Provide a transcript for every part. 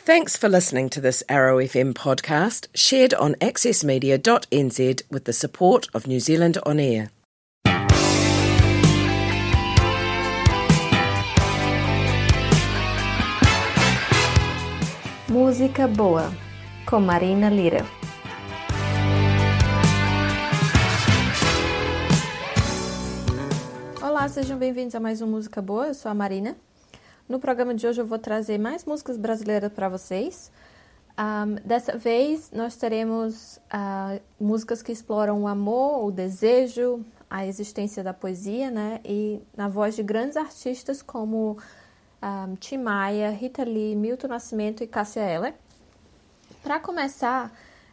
Thanks for listening to this Arrow FM podcast, shared on accessmedia.nz with the support of New Zealand On Air. Música Boa, com Marina Lira. Olá, sejam bem-vindos a mais um Música Boa, eu sou a Marina. No programa de hoje eu vou trazer mais músicas brasileiras para vocês. Dessa vez nós teremos músicas que exploram o amor, o desejo, a existência da poesia, né? E na voz de grandes artistas como Tim Maia, Rita Lee, Milton Nascimento e Cássia Eller. Para começar,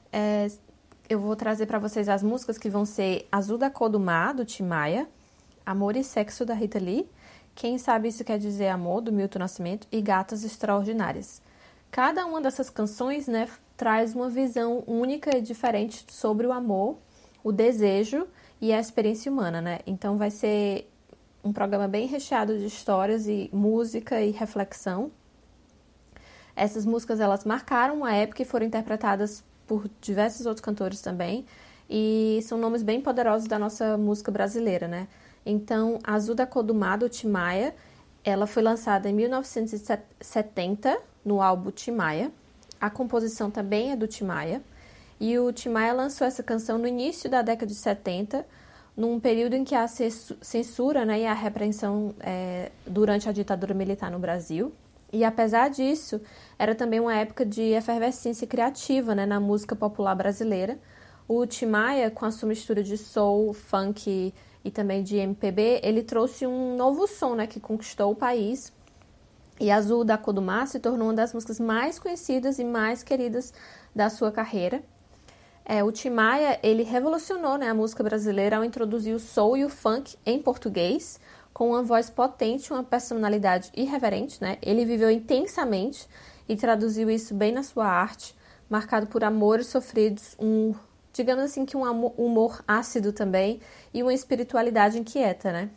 eu vou trazer para vocês as músicas que vão ser Azul da Cor do Mar, do Tim Maia, Amor e Sexo, da Rita Lee, Quem Sabe Isso Quer Dizer Amor, do Milton Nascimento, e Gatas Extraordinárias. Cada uma dessas canções, né, traz uma visão única e diferente sobre o amor, o desejo e a experiência humana, né? Então vai ser um programa bem recheado de histórias e música e reflexão. Essas músicas, elas marcaram uma época e foram interpretadas por diversos outros cantores também, e são nomes bem poderosos da nossa música brasileira, né? Então, Azul da Cor do Mar, do Tim Maia, ela foi lançada em 1970 no álbum Tim Maia. A composição também é do Tim Maia. E o Tim Maia lançou essa canção no início da década de 70, num período em que a censura, né, e a repreensão durante a ditadura militar no Brasil. E apesar disso, era também uma época de efervescência criativa, né, na música popular brasileira. O Tim Maia, com a sua mistura de soul, funk e também de MPB, ele trouxe um novo som, né, que conquistou o país. E Azul da Cor do Mar se tornou uma das músicas mais conhecidas e mais queridas da sua carreira. O Tim Maia, ele revolucionou, né, a música brasileira ao introduzir o soul e o funk em português, com uma voz potente, uma personalidade irreverente, né? Ele viveu intensamente e traduziu isso bem na sua arte, marcado por amores sofridos, digamos assim que um humor ácido também e uma espiritualidade inquieta, né?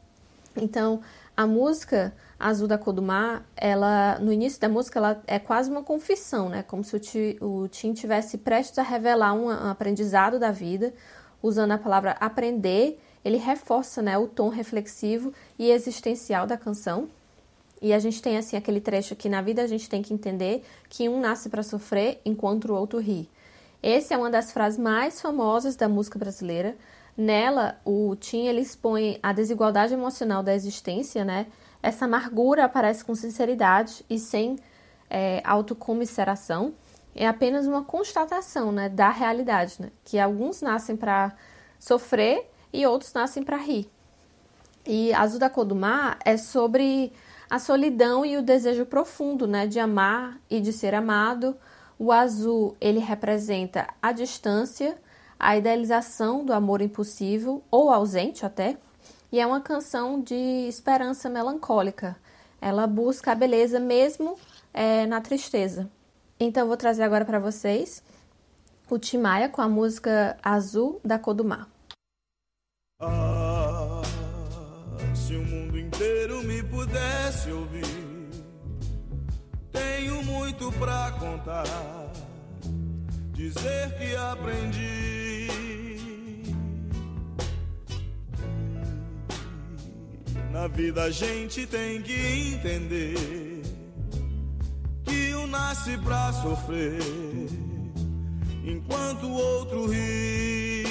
Então, a música Azul da Cor do Mar, no início da música, ela é quase uma confissão, né? Como se o Tim tivesse prestes a revelar um aprendizado da vida. Usando a palavra aprender, ele reforça, né, o tom reflexivo e existencial da canção. E a gente tem, assim, aquele trecho que na vida a gente tem que entender que um nasce para sofrer enquanto o outro ri. Essa é uma das frases mais famosas da música brasileira. Nela, o Tim, ele expõe a desigualdade emocional da existência, né? Essa amargura aparece com sinceridade e sem autocomiseração. É apenas uma constatação, né, da realidade, né? Que alguns nascem para sofrer e outros nascem para rir. E Azul da Cor do Mar é sobre a solidão e o desejo profundo, né, de amar e de ser amado. O azul, ele representa a distância, a idealização do amor impossível, ou ausente até, e é uma canção de esperança melancólica. Ela busca a beleza mesmo na tristeza. Então, eu vou trazer agora para vocês o Tim Maia com a música Azul da Cor do Mar. Ah, se o mundo inteiro me pudesse ouvir, tenho muito pra contar, dizer que aprendi. Na vida a gente tem que entender que um nasce pra sofrer enquanto o outro ri.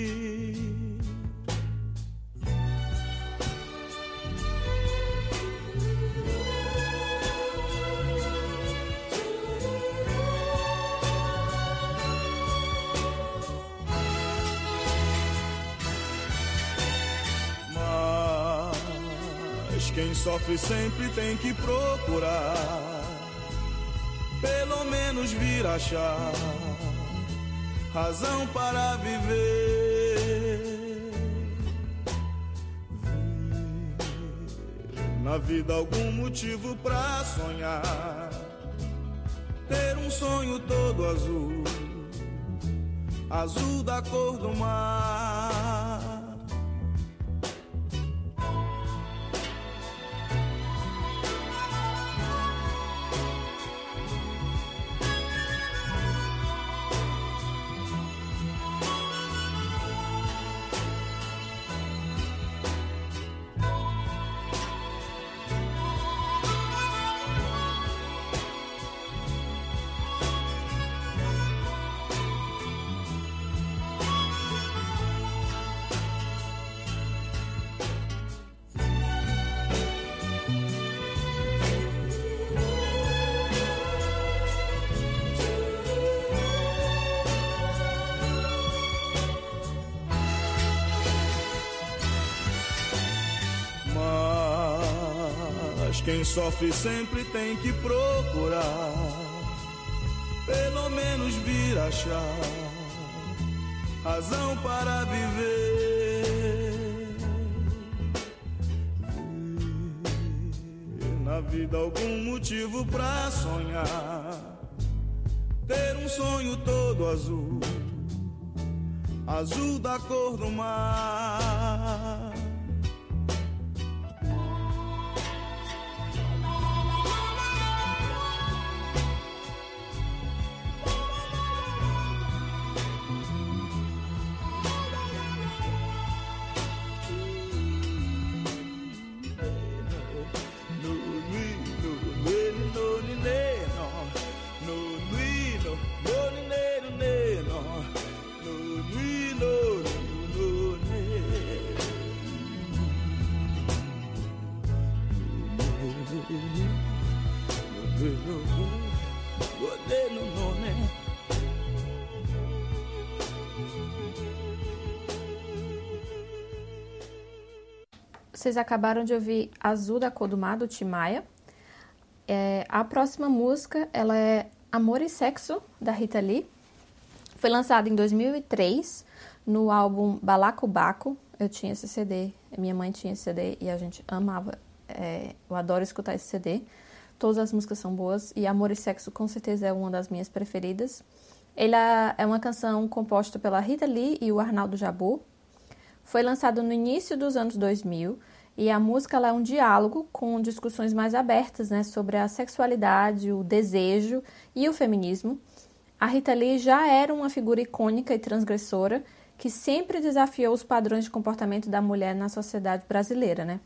Mas quem sofre sempre tem que procurar, pelo menos vir achar razão para viver. Na vida algum motivo pra sonhar, ter um sonho todo azul, azul da cor do mar. Mas quem sofre sempre tem que procurar, pelo menos vir achar razão para viver. Ver na vida algum motivo pra sonhar, ter um sonho todo azul, azul da cor do mar. Vocês acabaram de ouvir Azul da Cor do Mar, do Tim Maia. A próxima música, ela é Amor e Sexo, da Rita Lee. Foi lançada em 2003, no álbum Balacobaco. Eu tinha esse CD, minha mãe tinha esse CD e a gente amava. Eu adoro escutar esse CD. Todas as músicas são boas e Amor e Sexo com certeza é uma das minhas preferidas. Ela é uma canção composta pela Rita Lee e o Arnaldo Jabbour. Foi lançado no início dos anos 2000 e a música ela é um diálogo com discussões mais abertas, né, sobre a sexualidade, o desejo e o feminismo. A Rita Lee já era uma figura icônica e transgressora que sempre desafiou os padrões de comportamento da mulher na sociedade brasileira, né?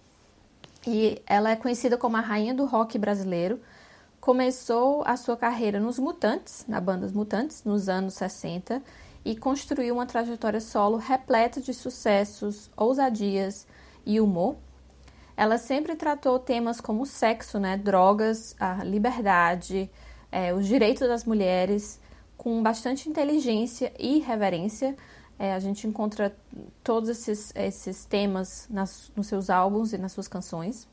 E ela é conhecida como a rainha do rock brasileiro. Começou a sua carreira nos Mutantes, na banda Mutantes, nos anos 60, e construiu uma trajetória solo repleta de sucessos, ousadias e humor. Ela sempre tratou temas como sexo, né, drogas, a liberdade, os direitos das mulheres, com bastante inteligência e reverência. A gente encontra todos esses temas nos seus álbuns e nas suas canções.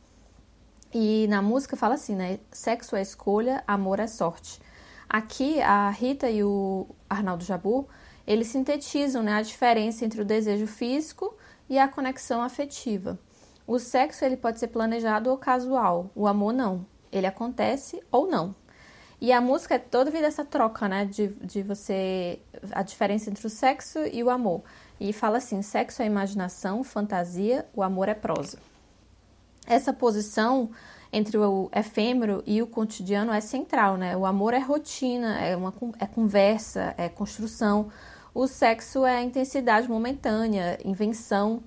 E na música fala assim, né? Sexo é escolha, amor é sorte. Aqui, a Rita e o Arnaldo Jabbour, eles sintetizam, né, a diferença entre o desejo físico e a conexão afetiva. O sexo ele pode ser planejado ou casual, o amor não. Ele acontece ou não. E a música é toda vida essa troca, né, de você, a diferença entre o sexo e o amor. E fala assim, sexo é imaginação, fantasia, o amor é prosa. Essa posição entre o efêmero e o cotidiano é central, né? O amor é rotina, é conversa, é construção. O sexo é intensidade momentânea, invenção.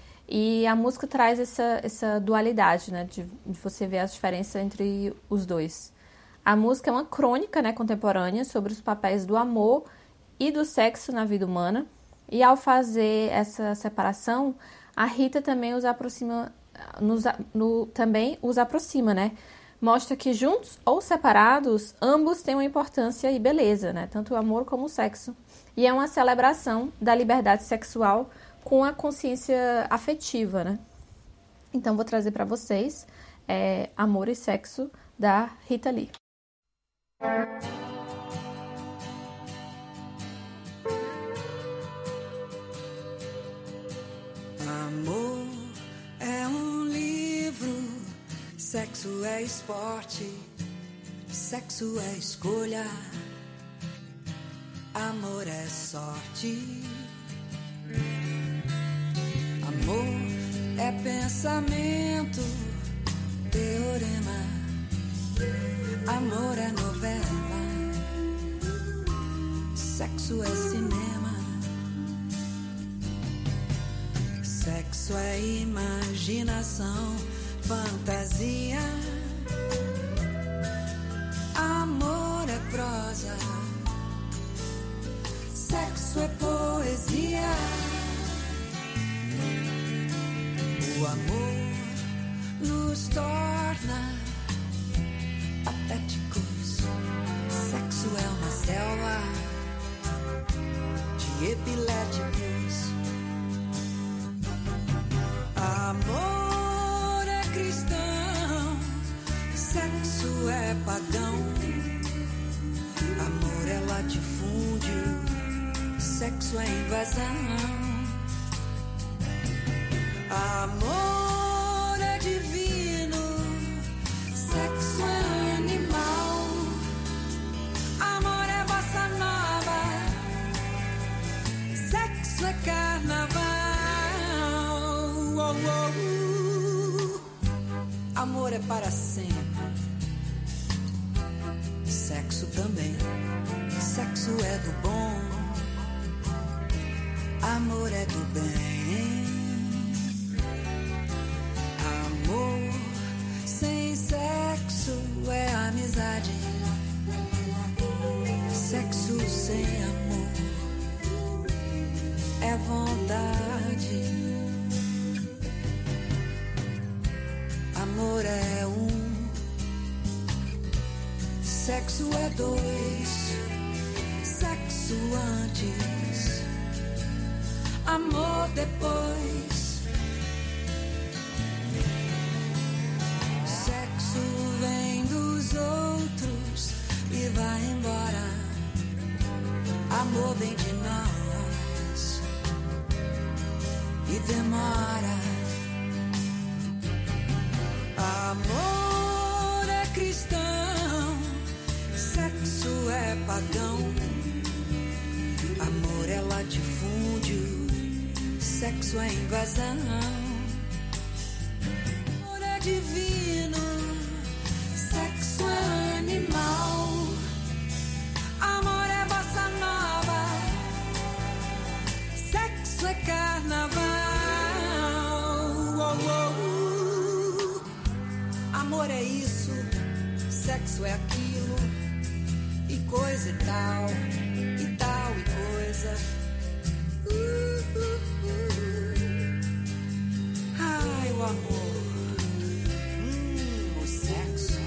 E a música traz essa dualidade, né? De você ver as diferenças entre os dois. A música é uma crônica, né, contemporânea sobre os papéis do amor e do sexo na vida humana. E ao fazer essa separação, a Rita também os aproxima, né? Mostra que juntos ou separados, ambos têm uma importância e beleza, né? Tanto o amor como o sexo. E é uma celebração da liberdade sexual com a consciência afetiva, né? Então, vou trazer para vocês Amor e Sexo, da Rita Lee. Amor é um livro, sexo é esporte, sexo é escolha, amor é sorte. Amor é pensamento, teorema, amor é novela, sexo é cinema, sexo é imaginação, fantasia, amor é prosa, sexo é poesia. O amor nos torna patéticos. Sexo é uma selva de epiléticos. Amor é cristão, sexo é invasão. Amor é divino, sexo é animal. Amor é bossa nova, sexo é carnaval. Oh, oh, amor é para sempre, sexo também. Sexo é do bom, amor é do bem. Amor sem sexo é amizade. Sexo sem amor é vontade. Amor é um, sexo é dois. Sexo antes, amor depois. Sexo vem dos outros e vai embora. Amor vem de nós e demora. Amor é cristão, sexo é pagão. Amor é latifúndio, sexo é invasão. Amor é divino, sexo é animal. Amor é bossa nova, sexo é carnaval. Oh, oh, amor é isso, sexo é aquilo, e coisa e tal. E coisa. Ai, o amor. O sexo.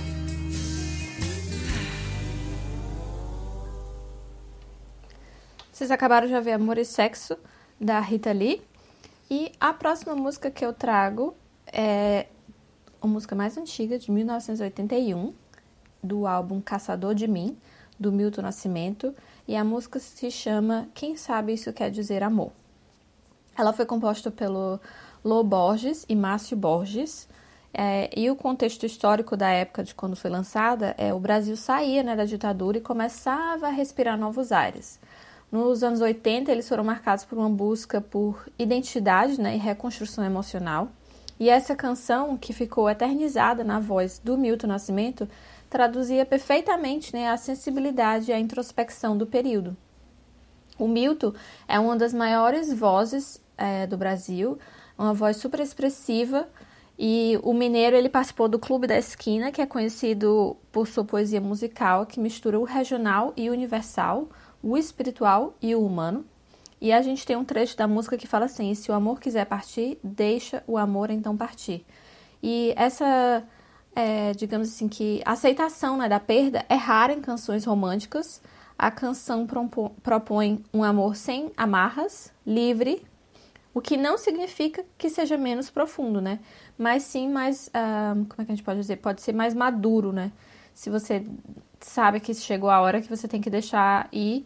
Vocês acabaram de ver Amor e Sexo, da Rita Lee. E a próxima música que eu trago é uma música mais antiga, de 1981, do álbum Caçador de Mim, do Milton Nascimento. E a música se chama Quem Sabe Isso Quer Dizer Amor. Ela foi composta pelo Lô Borges e Márcio Borges. E o contexto histórico da época de quando foi lançada o Brasil saía, né, da ditadura e começava a respirar novos ares. Nos anos 80, eles foram marcados por uma busca por identidade, né, e reconstrução emocional. E essa canção, que ficou eternizada na voz do Milton Nascimento, traduzia perfeitamente, né, a sensibilidade e a introspecção do período. O Milton é uma das maiores vozes do Brasil, uma voz super expressiva, e o mineiro ele participou do Clube da Esquina, que é conhecido por sua poesia musical, que mistura o regional e o universal, o espiritual e o humano. E a gente tem um trecho da música que fala assim: se o amor quiser partir, deixa o amor então partir. E essa... digamos assim, que a aceitação, né, da perda é rara em canções românticas. A canção propõe um amor sem amarras, livre, o que não significa que seja menos profundo, né? Mas sim mais, como é que a gente pode dizer? Pode ser mais maduro, né? Se você sabe que chegou a hora que você tem que deixar ir,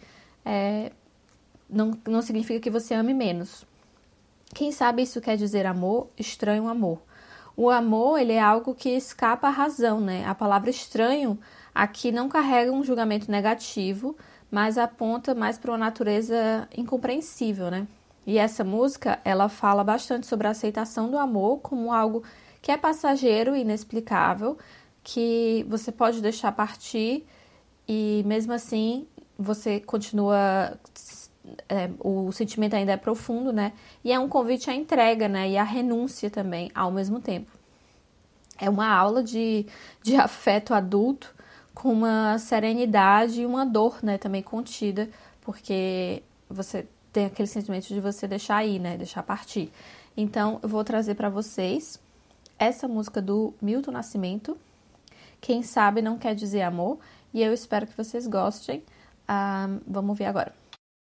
não significa que você ame menos. Quem sabe isso quer dizer amor, estranho amor. O amor, ele é algo que escapa à razão, né? A palavra estranho aqui não carrega um julgamento negativo, mas aponta mais para uma natureza incompreensível, né? E essa música, ela fala bastante sobre a aceitação do amor como algo que é passageiro e inexplicável, que você pode deixar partir e mesmo assim você continua... o sentimento ainda é profundo, né? E é um convite à entrega, né? E à renúncia também, ao mesmo tempo. É uma aula de afeto adulto com uma serenidade e uma dor, né? Também contida, porque você tem aquele sentimento de você deixar ir, né? Deixar partir. Então, eu vou trazer para vocês essa música do Milton Nascimento, Quem Sabe Não Quer Dizer Amor, e eu espero que vocês gostem. Vamos ver agora.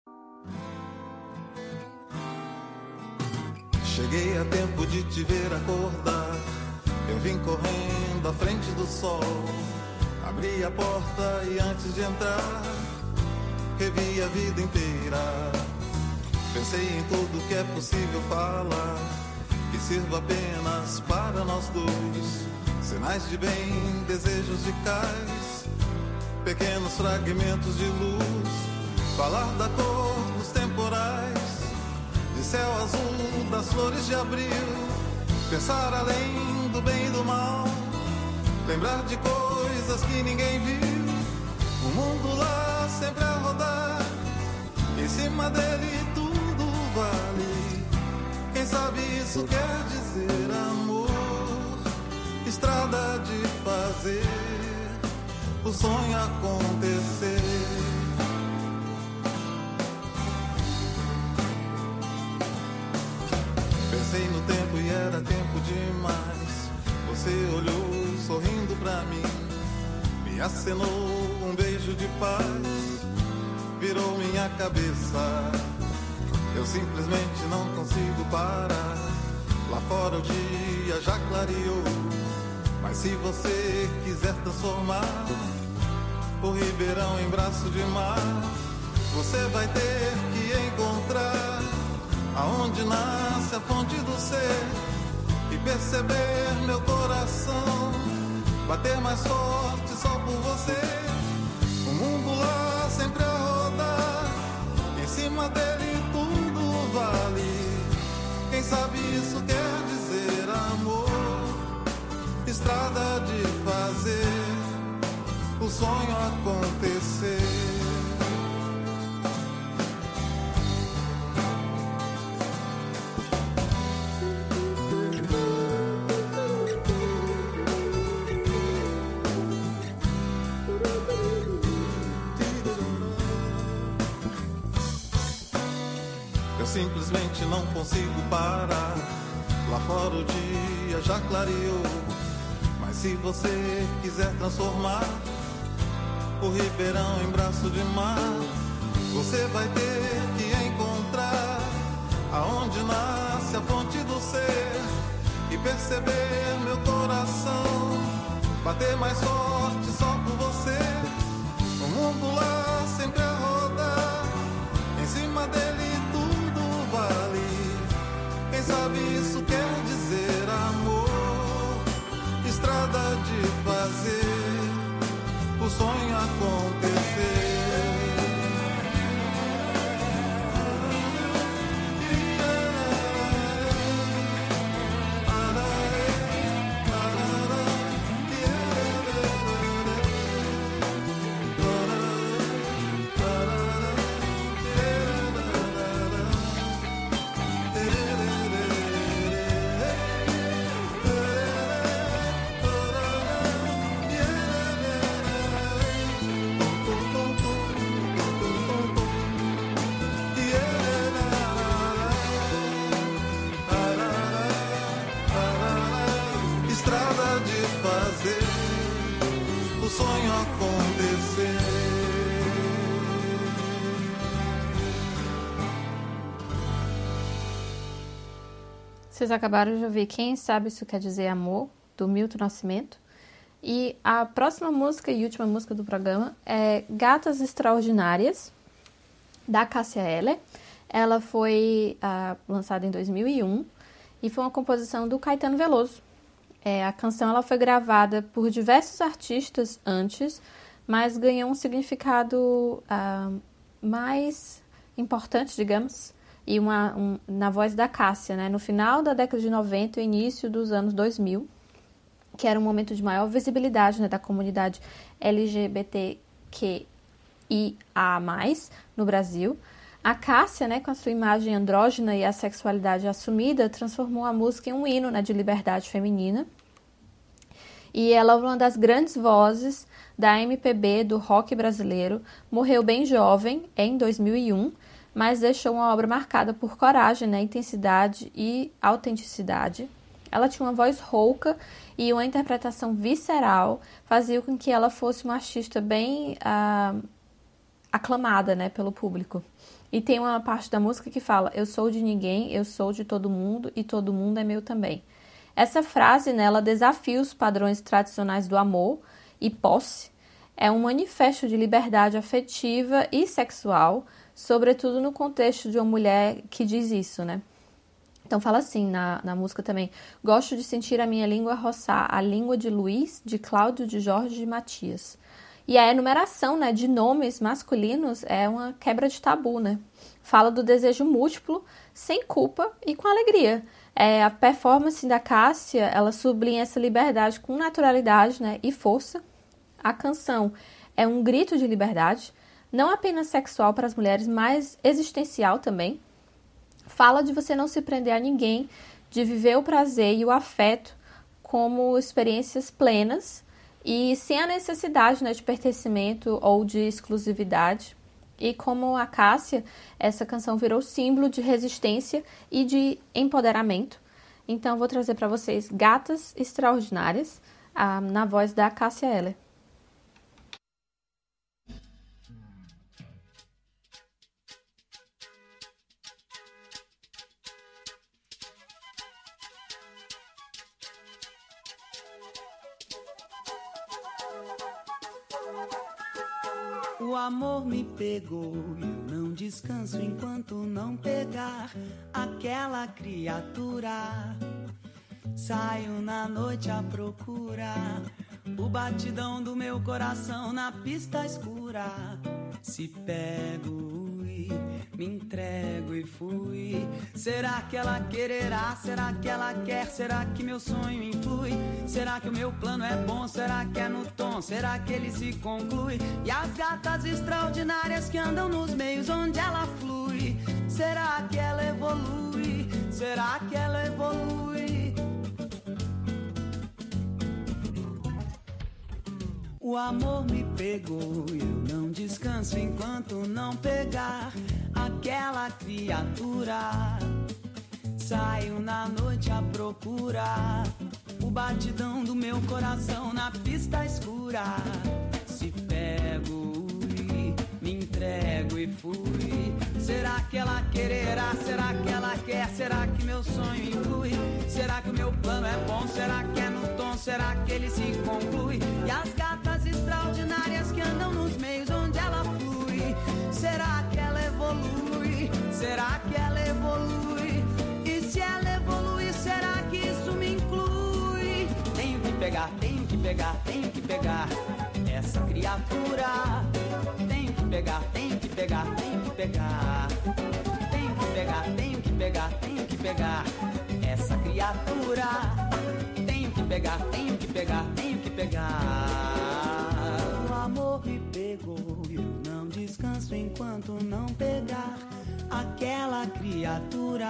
Cheguei a tempo de te ver acordar. Eu vim correndo à frente do sol. Abri a porta e antes de entrar, revi a vida inteira. Pensei em tudo que é possível falar, que sirva apenas para nós dois. Sinais de bem, desejos de cais, pequenos fragmentos de luz. Falar da cor dos temporais, de céu azul, das flores de abril. Pensar além do bem e do mal, lembrar de coisas que ninguém viu. O mundo lá sempre a rodar, em cima dele tudo vale. Quem sabe isso quer dizer amor, estrada de fazer o sonho acontecer. Pensei no tempo e era tempo demais. Você olhou sorrindo pra mim, me acenou um beijo de paz, virou minha cabeça. Eu simplesmente não consigo parar. Lá fora o dia já clareou, mas se você quiser transformar o ribeirão em braço de mar, você vai ter que encontrar aonde nasce a fonte do ser e perceber meu coração bater mais forte só por você. O mundo lá sempre a rodar, em cima dele tudo vale. Quem sabe isso quer dizer amor, estrada de fazer o sonho acontecer. Eu simplesmente não consigo parar. Lá fora o dia já clareou, mas se você quiser transformar o ribeirão em braço de mar, você vai ter que encontrar aonde nasce a fonte do ser e perceber meu coração bater mais forte só por você. O mundo lá sempre a rodar, em cima dele tudo vale. Quem sabe isso quer dizer amor, estrada de fazer o sonho acontecer. Estrada de fazer o sonho acontecer. Vocês acabaram de ouvir Quem Sabe Isso Quer Dizer Amor, do Milton Nascimento. E a próxima música e última música do programa é Gatas Extraordinárias, da Cássia Eller. Ela foi lançada em 2001 e foi uma composição do Caetano Veloso. A canção ela foi gravada por diversos artistas antes, mas ganhou um significado mais importante, digamos, e na voz da Cássia, né? No final da década de 90 e início dos anos 2000, que era um momento de maior visibilidade, né, da comunidade LGBTQIA+, no Brasil. A Cássia, né, com a sua imagem andrógina e a sexualidade assumida, transformou a música em um hino, né, de liberdade feminina. E ela é uma das grandes vozes da MPB, do rock brasileiro. Morreu bem jovem, em 2001, mas deixou uma obra marcada por coragem, né, intensidade e autenticidade. Ela tinha uma voz rouca e uma interpretação visceral, fazia com que ela fosse uma artista bem aclamada, né, pelo público. E tem uma parte da música que fala: eu sou de ninguém, eu sou de todo mundo e todo mundo é meu também. Essa frase, né, ela desafia os padrões tradicionais do amor e posse. é um manifesto de liberdade afetiva e sexual, sobretudo no contexto de uma mulher que diz isso, né? Então fala assim na música também: gosto de sentir a minha língua roçar a língua de Luiz, de Cláudio, de Jorge e de Matias. E a enumeração, né, de nomes masculinos é uma quebra de tabu, né? Fala do desejo múltiplo, sem culpa e com alegria. A performance da Cássia, ela sublinha essa liberdade com naturalidade, né, e força. A canção é um grito de liberdade, não apenas sexual para as mulheres, mas existencial também. Fala de você não se prender a ninguém, de viver o prazer e o afeto como experiências plenas e sem a necessidade, né, de pertencimento ou de exclusividade. E como a Cássia, essa canção virou símbolo de resistência e de empoderamento. Então, vou trazer para vocês Gatas Extraordinárias, na voz da Cássia Eller. O amor me pegou e eu não descanso enquanto não pegar aquela criatura. Saio na noite à procura, o batidão do meu coração na pista escura. Se pego e me entrego e fui. Será que ela quererá? Será que ela quer? Será que meu sonho influi? Será que o meu plano é bom? Será que é no tom? Será que ele se conclui? E as gatas extraordinárias que andam nos meios onde ela flui, será que ela evolui? Será que ela evolui? O amor me pegou e eu não descanso enquanto não pegar aquela criatura. Saio na noite à procura, o batidão do meu coração na pista escura. Se pego e me entrego e fui. Será que ela quererá? Será que ela quer? Será que meu sonho influi? Será que o meu plano é bom? Será que é no tom? Será que ele se conclui? E as gatas extraordinárias que andam nos meios onde ela flui, será que ela evolui? Será que ela evolui? E se ela evolui, será que isso me inclui? Tenho que pegar, tenho que pegar, tenho que pegar essa criatura. Tenho que pegar, tenho que pegar, tenho que pegar. Tenho que pegar, tenho que pegar, tenho que pegar essa criatura. Tenho que pegar, tenho que pegar, tenho que pegar. O amor me pegou e eu não descanso enquanto não pegar aquela criatura.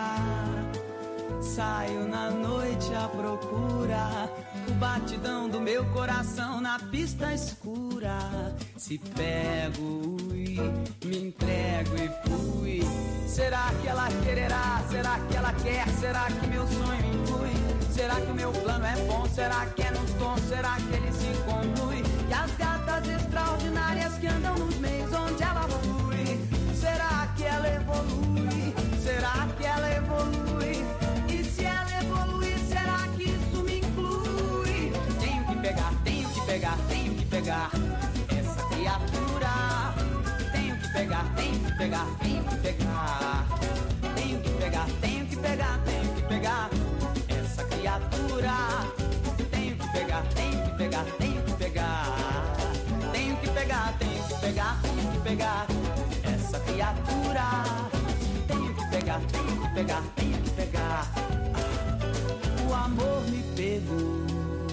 Saio na noite à procura, o batidão do meu coração na pista escura. Se pego e me entrego e fui. Será que ela quererá? Será que ela quer? Será que meu sonho influi? Será que o meu plano é bom? Será que é no tom? Será que ele se conclui? E as gatas extraordinárias que andam nos meios onde ela flui, será que ela evolui? Será que ela evolui? E se ela evoluir, será que isso me inclui? Tenho que pegar, tenho que pegar, tenho que pegar essa criatura. Tenho que pegar, tenho que pegar, tenho que pegar. Tenho que pegar, tenho que pegar, tenho que pegar essa criatura. Tenho que pegar, tenho que pegar, tenho que pegar. Tenho que pegar, tenho que pegar, tenho que pegar essa criatura. Tenho que pegar, tenho que pegar, tenho que pegar. O amor me pegou.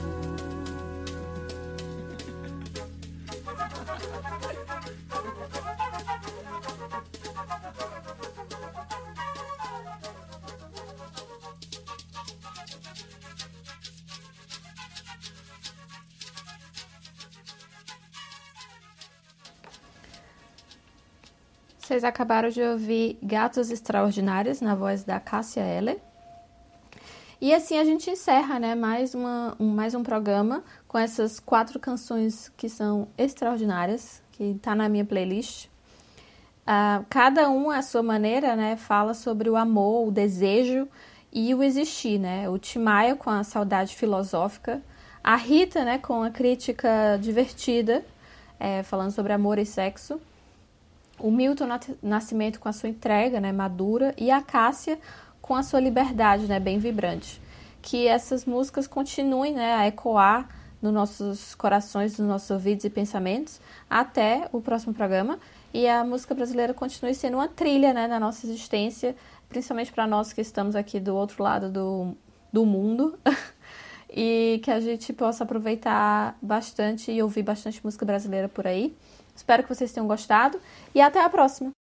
Vocês acabaram de ouvir Gatos Extraordinários, na voz da Cássia Eller. E assim a gente encerra, né, mais um programa com essas 4 canções que são extraordinárias, que tá na minha playlist. Cada uma, à sua maneira, né, fala sobre o amor, o desejo e o existir, né? O Tim Maia com a saudade filosófica, a Rita, né, com a crítica divertida, falando sobre amor e sexo. O Milton Nascimento com a sua entrega, né, madura, e a Cássia com a sua liberdade, né, bem vibrante. Que essas músicas continuem, né, a ecoar nos nossos corações, nos nossos ouvidos e pensamentos até o próximo programa. E a música brasileira continue sendo uma trilha, né, na nossa existência, principalmente para nós que estamos aqui do outro lado do mundo. E que a gente possa aproveitar bastante e ouvir bastante música brasileira por aí. Espero que vocês tenham gostado e até a próxima!